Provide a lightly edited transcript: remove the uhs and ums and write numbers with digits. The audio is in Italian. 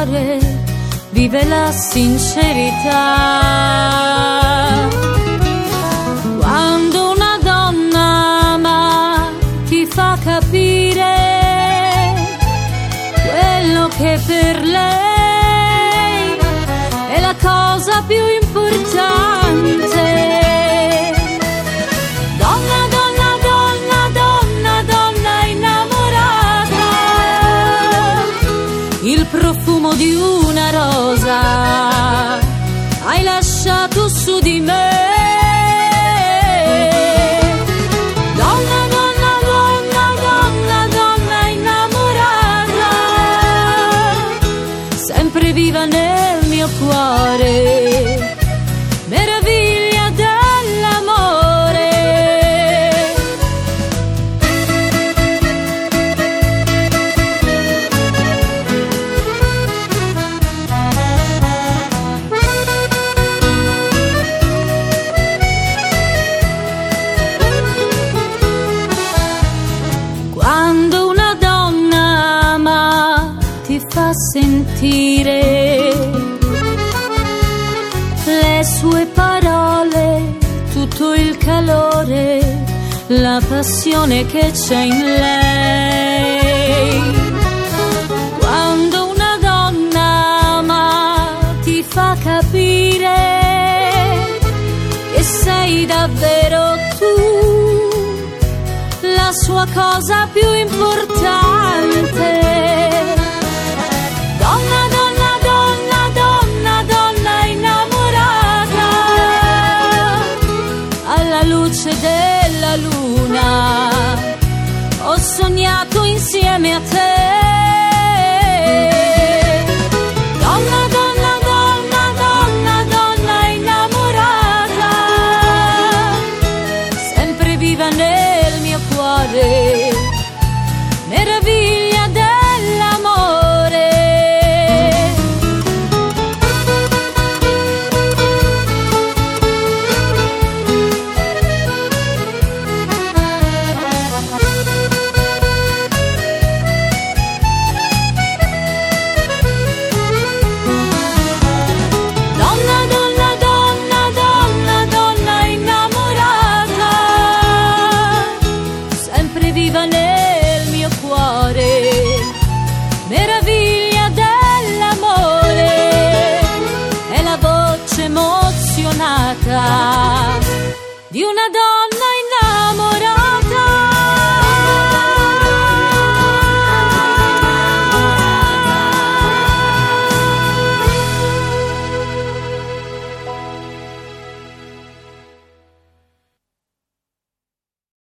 cuore vive la sincerità. Quando una donna ama ti fa capire quello che per lei è la cosa più importante. Donna, donna, donna, donna, donna innamorata, il profumo di una rosa hai lasciato su di me. Donna, donna, donna, donna, donna innamorata, sempre viva nel mio cuore, meraviglia dell'amore. Quando una donna ama ti fa sentire le sue parole, tutto il calore, la passione che c'è in lei. Quando una donna ama ti fa capire che sei davvero tu la sua cosa più importante. Donna, donna, donna, donna, donna innamorata, alla luce della luna ho sognato insieme a te. Donna, donna, donna, donna, donna innamorata, sempre viva nel mio cuore, meraviglia dell'amore. Donna, donna, donna, donna, donna innamorata, sempre viva nel mio cuore, meraviglia dell'amore. È la voce emozionata di una donna innamorata.